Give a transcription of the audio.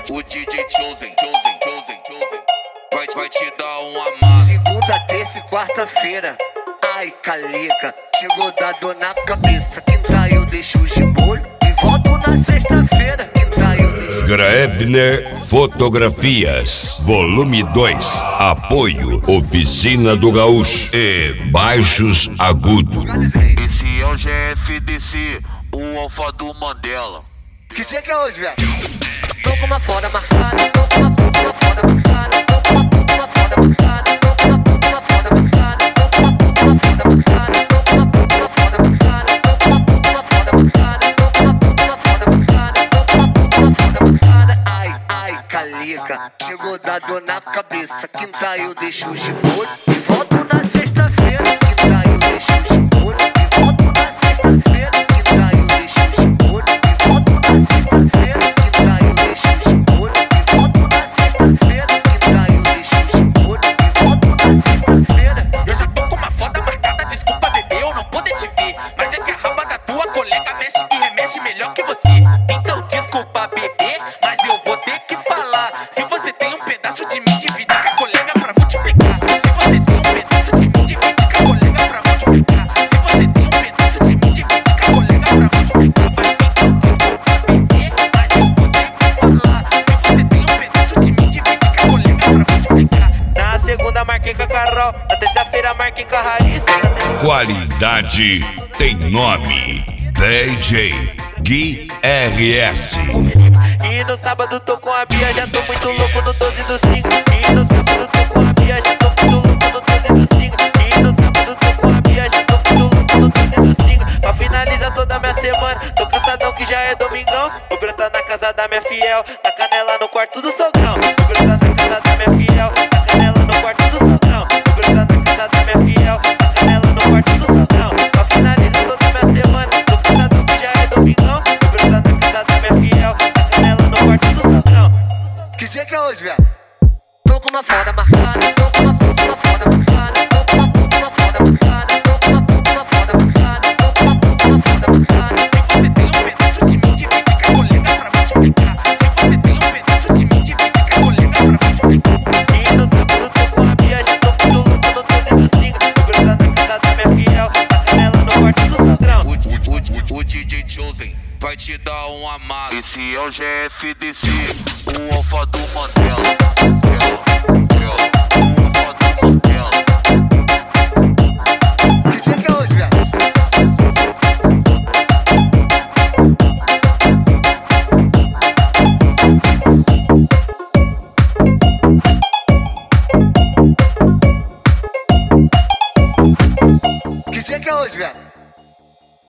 O DJ Chosen vai te dar uma massa. Segunda, terça e quarta-feira. Ai, calica, chegou da dor na cabeça. Quinta eu deixo de molho e volto na sexta-feira. Quinta eu deixo. Grebner Fotografias, volume 2. Apoio Oficina do Gaúcho e Baixos Agudo. Esse é o GFDC, o Alfa do Mandela. Que dia que é hoje, velho? Tô com uma foda marcada, tô com uma foda marcada, tô com uma foda marcada, tô com uma foda marcada, tô com uma foda marcada, tô com uma foda marcada, tô com uma foda marcada, tô com uma foda marcada, tô com uma foda marcada. Ai, ai, calica, chegou da dor na cabeça. Quinta eu deixo de molho e volto na sexta-feira. Quinta eu deixo de molho e volto na sexta-feira. Quinta eu deixo de molho e volto na sexta-feira. Quinta eu deixo de molho e volto na sexta-feira. Quinta eu deixo de molho e volto na sexta-feira. Eu já tô com uma foda marcada, desculpa bebê, eu não poder te ver. Mas é que a raba da tua colega mexe e remexe melhor que você. Então desculpa bebê, mas eu vou ter que falar. Se você tem um pedaço de mim, divide com a colega pra multiplicar. Se você tem um pedaço de mim, divide com a colega pra multiplicar. Se você tem um pedaço de mim, divide com a colega pra multiplicar. Vai, então desculpa bebê, mas eu vou ter que falar. Se você tem um pedaço de mim, divide com a colega pra multiplicar. Na segunda marquei com a Carol, na terça-feira marquei com a Raíssa. Qualidade tem nome. DJ Gui RS. E no sábado tô com a Bia, já tô muito louco no 12 do 5. E no sábado tô com a Bia, já tô muito louco no 12 do 5. E no sábado tô com a Bia, já tô muito louco no 12 do 5. Pra finalizar toda a minha semana, tô cansadão que já é domingão. Vou brotar na casa da minha fiel, na canela no quarto do sogrão. Vou brotar na casa da minha fiel, na canela no quarto do sogrão. Vou brotar na casa da minha fiel, na canela no quarto do sogrão. Pra finalizar toda a minha semana, tô cansadão que já é domingão. Vou brotar na casa da minha fiel, na canela no quarto do sogrão. Que dia que é hoje, velho? Tô com uma foda marcada, tô com uma foda marcada, tô com uma foda marcada, tô com uma foda marcada, tô com uma foda marcada. Se você tem um pedaço de mim, divide com a colega pra multiplicar. Se você tem um pedaço de mim, divide com a colega pra multiplicar. E no sábado tô com a Bia, já tô muito louco no 12 do 5. Vou grudar na casa da minha fiel, na canela no quarto do sogrão. O DJ Chosen vai te dar uma massa. Esse é o GFDC, o Alfa do Mandela. Que dia que é hoje, velho? Que dia que é hoje, velho?